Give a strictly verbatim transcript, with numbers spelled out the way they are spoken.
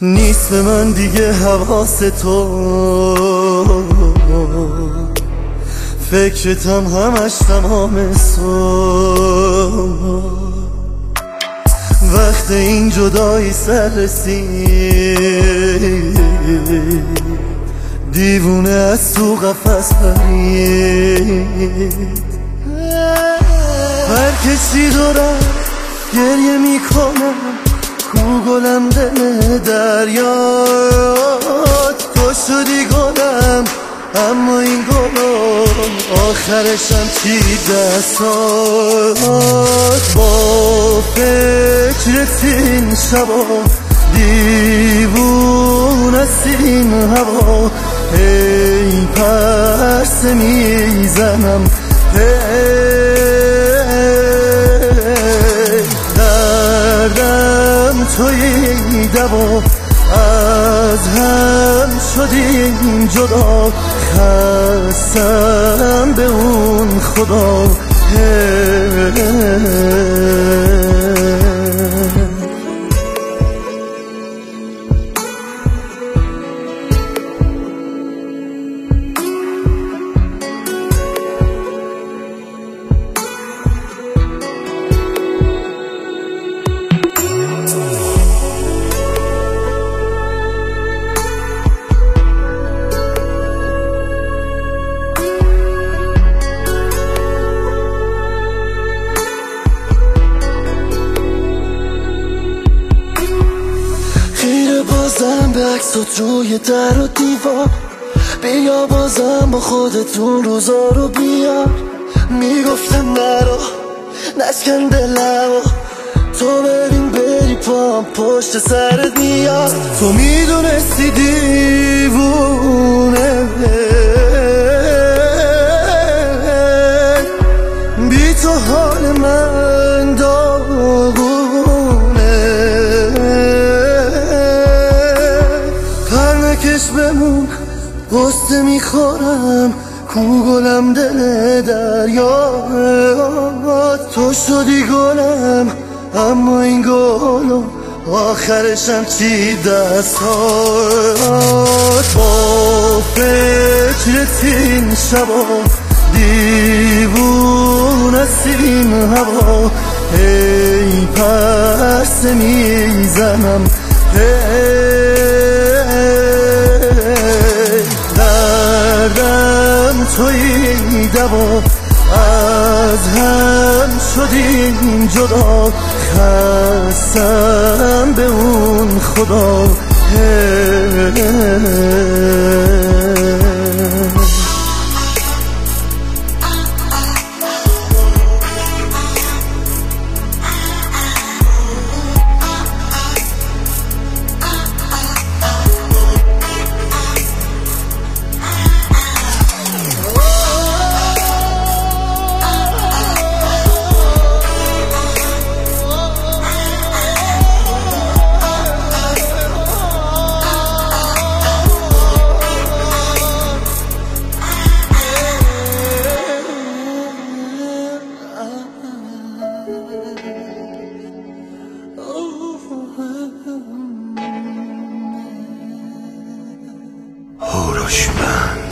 نیست به من دیگه حواس تو، فکرتم همش تمام صبح. وقت این جدایی سر رسید، دیوونه از تو قفس پرید. هر کسی دارم گریه میکنم، کو گلم دل دریاد. تو شدی گلم اما این گلم آخرشم چی دستاد. با فکرت این شبا دیوون است این هوا، هی پرسه میزنم دردم توی دوا. از هم شدیم جدا، خستم به اون خدا. بازم به عکسات روی در و دیوار، بیا بازم با خودتون روزا رو بیار. میگفتم نرو نشکن دلمو، تو ببین بری پام پشت سرت میاد. تو میدونستی دیوونه بی تو حال من داغونه. پرنکش بمون قصه میخورم، کو گلم دل دریاد. تو شدی گلم اما این گلم آخرشم چی دستاد. با فکرت این شبا دیوون است این هوا، هی پرسه میزنم دردم توی دوا. از هم شدیم جدا، خستم به اون خدا. هوروشمند